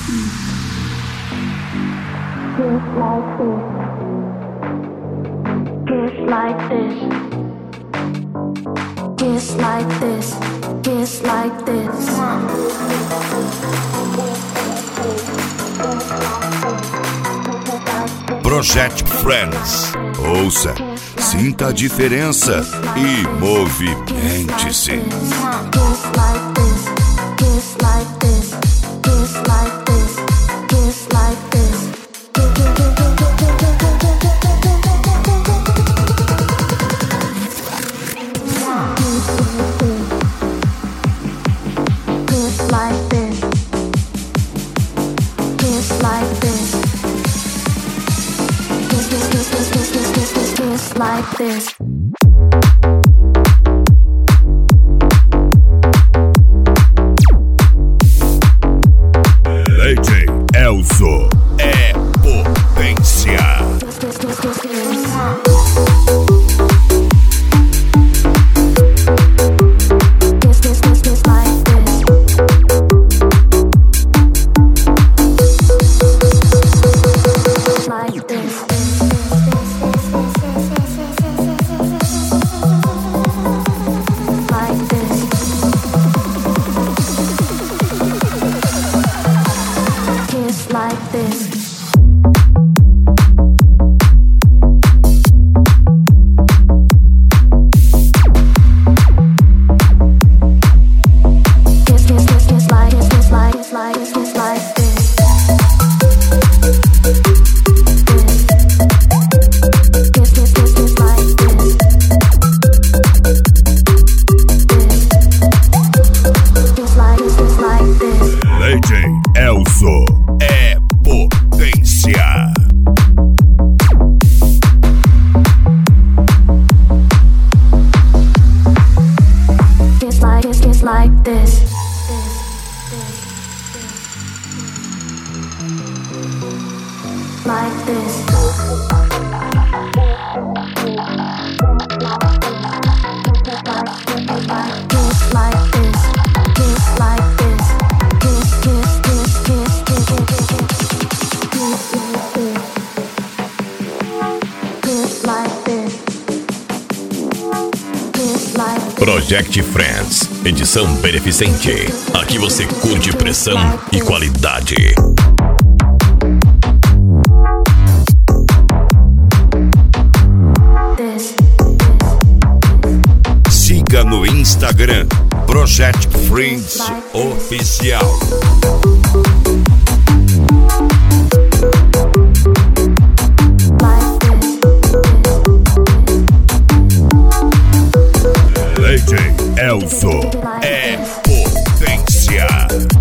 Project Friends. Ouça, sinta a diferença e movimente-se. Like this. DJ Elzo é potência. DJ Elzo é potência. It's like this. Like this. Kiss like this. Kiss like this. Kiss, kiss, kiss, kiss, kiss, kiss. Kiss like this. Kiss like this. Project Friends, edição beneficente. Aqui você curte pressão e qualidade. Siga no Instagram Project Friends Oficial. DJ Elzo é potência.